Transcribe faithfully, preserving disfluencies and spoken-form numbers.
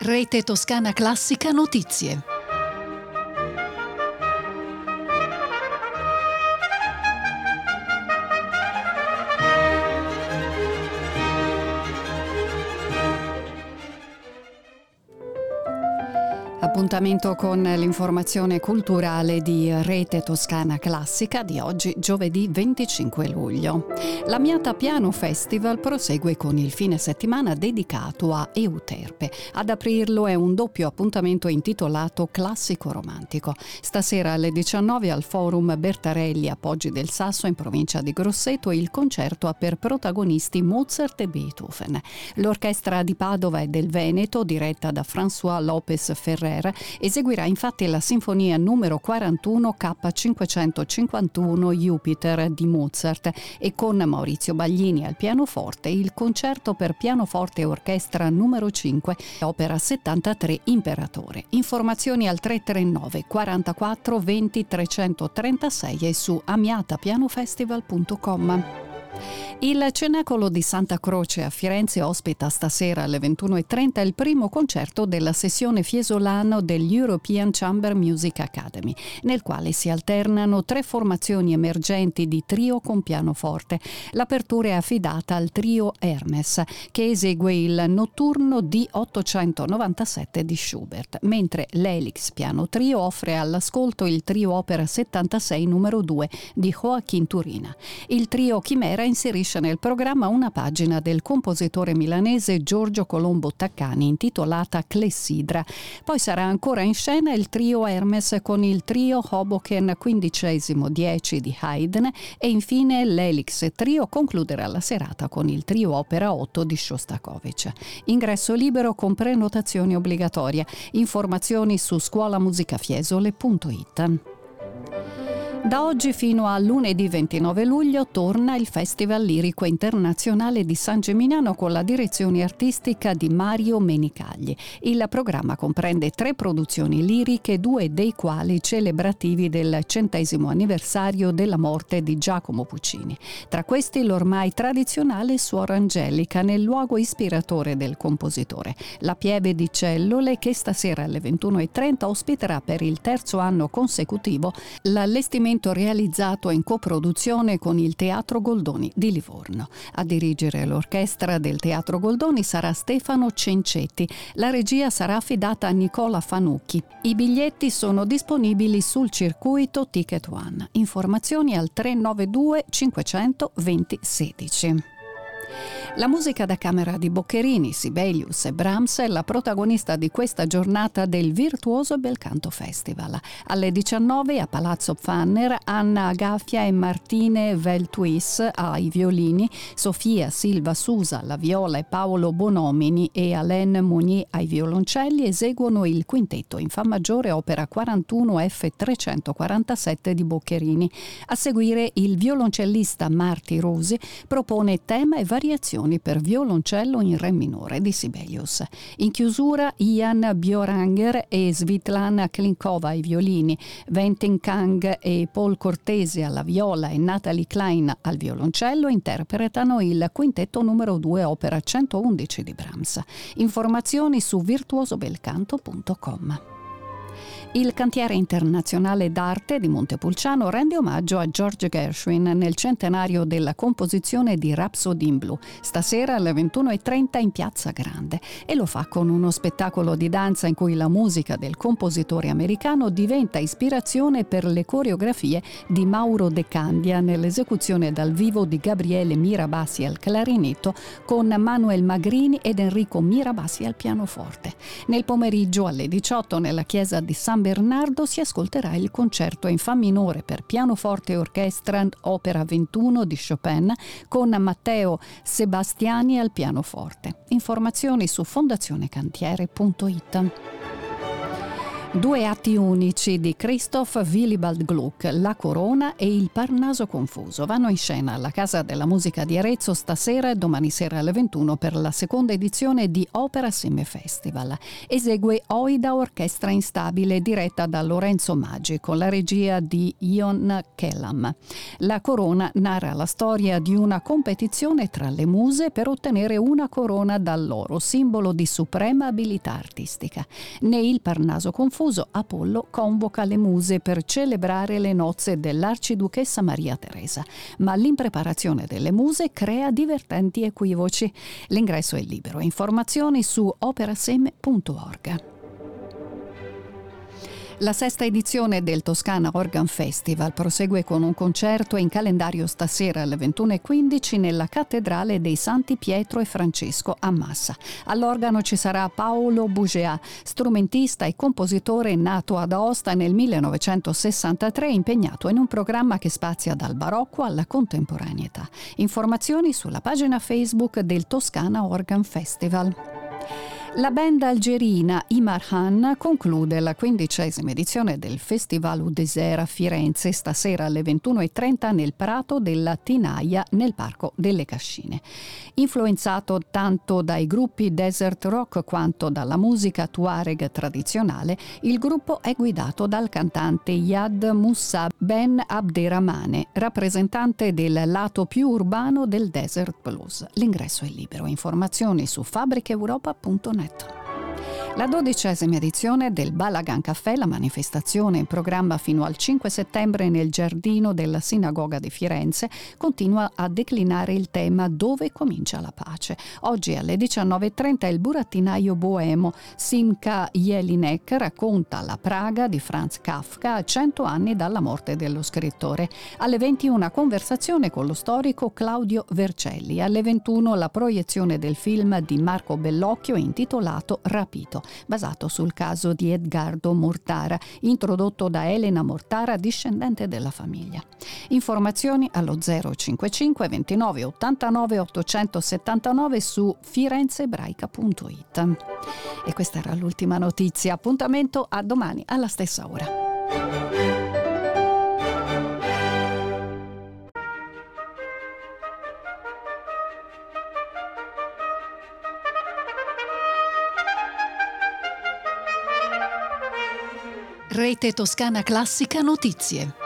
Rete Toscana Classica Notizie. Appuntamento con l'informazione culturale di Rete Toscana Classica di oggi, giovedì venticinque luglio. L'Amiata Piano Festival prosegue con il fine settimana dedicato a Euterpe. Ad aprirlo è un doppio appuntamento intitolato Classico Romantico. Stasera alle diciannove al Forum Bertarelli a Poggi del Sasso in provincia di Grosseto il concerto ha per protagonisti Mozart e Beethoven. L'orchestra di Padova e del Veneto, diretta da François Lopez Ferrer, eseguirà infatti la sinfonia numero quarantuno K cinquecentocinquantuno Jupiter di Mozart e con Maurizio Baglini al pianoforte il concerto per pianoforte e orchestra numero cinque, opera settantatré Imperatore. Informazioni al tre tre nove quarantaquattro venti trecentotrentasei e su amiatapianofestival punto com. Il Cenacolo di Santa Croce a Firenze ospita stasera alle ventuno e trenta il primo concerto della sessione Fiesolano dell'European Chamber Music Academy, nel quale si alternano tre formazioni emergenti di trio con pianoforte. L'apertura è affidata al trio Hermes, che esegue il Notturno D ottocentonovantasette di Schubert, mentre l'Helix Piano Trio offre all'ascolto il trio opera settantasei numero due di Joaquin Turina. Il trio Chimera inserisce nel programma una pagina del compositore milanese Giorgio Colombo Taccani intitolata Clessidra. Poi sarà ancora in scena il trio Hermes con il trio Hoboken quindicesimo dieci di Haydn e infine l'Helix Trio concluderà la serata con il trio opera otto di Shostakovich. Ingresso libero con prenotazione obbligatoria. Informazioni su scuolamusicafiesole punto it. Da oggi fino a lunedì ventinove luglio torna il Festival Lirico Internazionale di San Gimignano con la direzione artistica di Mario Menicagli. Il programma comprende tre produzioni liriche, due dei quali celebrativi del centesimo anniversario della morte di Giacomo Puccini. Tra questi l'ormai tradizionale Suor Angelica nel luogo ispiratore del compositore, la Pieve di Cellule, che stasera alle ventuno e trenta ospiterà per il terzo anno consecutivo l'allestimento realizzato in coproduzione con il Teatro Goldoni di Livorno. A dirigere l'orchestra del Teatro Goldoni sarà Stefano Cencetti. La regia sarà affidata a Nicola Fanucchi. I biglietti sono disponibili sul circuito Ticket One. Informazioni al tre nove due cinquecento venti sedici. La musica da camera di Boccherini, Sibelius e Brahms è la protagonista di questa giornata del Virtuoso Belcanto Festival. Alle diciannove a Palazzo Pfanner, Anna Agaffia e Martine Veltuis ai violini, Sofia Silva Susa alla viola e Paolo Bonomini e Alain Mounier ai violoncelli eseguono il quintetto in fa maggiore opera quarantuno F trecentoquarantasette di Boccherini. A seguire il violoncellista Marti Rosi propone tema e variazioni per violoncello in re minore di Sibelius. In chiusura Ian Bioranger e Svitlana Klinkova ai violini, Ventin Kang e Paul Cortese alla viola e Natalie Klein al violoncello interpretano il quintetto numero due opera centoundici di Brahms. Informazioni su virtuosobelcanto punto com. Il Cantiere Internazionale d'Arte di Montepulciano rende omaggio a George Gershwin nel centenario della composizione di Rhapsody in Blu, stasera alle ventuno e trenta in Piazza Grande, e lo fa con uno spettacolo di danza in cui la musica del compositore americano diventa ispirazione per le coreografie di Mauro De Candia nell'esecuzione dal vivo di Gabriele Mirabassi al clarinetto con Manuel Magrini ed Enrico Mirabassi al pianoforte. Nel pomeriggio alle diciotto nella chiesa di San Bernardo si ascolterà il concerto in fa minore per pianoforte e orchestra opera ventuno di Chopin con Matteo Sebastiani al pianoforte. Informazioni su fondazionecantiere punto it. Due atti unici di Christoph Willibald Gluck, La Corona e Il Parnaso Confuso, vanno in scena alla Casa della Musica di Arezzo stasera e domani sera alle ventuno per la seconda edizione di Opera Semme Festival. Esegue Oida Orchestra Instabile diretta da Lorenzo Maggi con la regia di Ion Kellam. La Corona narra la storia di una competizione tra le muse per ottenere una corona dall'oro, simbolo di suprema abilità artistica. Né Il Parnaso Confuso Apollo convoca le muse per celebrare le nozze dell'arciduchessa Maria Teresa, ma l'impreparazione delle muse crea divertenti equivoci. L'ingresso è libero. Informazioni su operasem punto org. La sesta edizione del Toscana Organ Festival prosegue con un concerto in calendario stasera alle ventuno e quindici nella Cattedrale dei Santi Pietro e Francesco a Massa. All'organo ci sarà Paolo Bugea, strumentista e compositore nato ad Aosta nel millenovecentosessantatré, impegnato in un programma che spazia dal barocco alla contemporaneità. Informazioni sulla pagina Facebook del Toscana Organ Festival. La band algerina Imarhan conclude la quindicesima edizione del Festival U Desert a Firenze stasera alle ventuno e trenta nel Prato della Tinaia nel Parco delle Cascine. Influenzato tanto dai gruppi desert rock quanto dalla musica tuareg tradizionale, il gruppo è guidato dal cantante Yad Moussa Ben Abderrahmane, rappresentante del lato più urbano del desert blues. L'ingresso è libero. Informazioni su fabbricaeuropa punto net. La dodicesima edizione del Balagan Café, la manifestazione in programma fino al cinque settembre nel giardino della Sinagoga di Firenze, continua a declinare il tema Dove comincia la pace. Oggi alle diciannove e trenta il burattinaio boemo Simcha Jelinek racconta la Praga di Franz Kafka a cento anni dalla morte dello scrittore. Alle venti una conversazione con lo storico Claudio Vercelli. Alle ventuno la proiezione del film di Marco Bellocchio intitolato Rapito, basato sul caso di Edgardo Mortara, introdotto da Elena Mortara, discendente della famiglia. Informazioni allo zero cinquantacinque ventinove ottantanove ottocentosettantanove su firenzeebraica punto it. E questa era l'ultima notizia. Appuntamento a domani alla stessa ora. Rete Toscana Classica Notizie.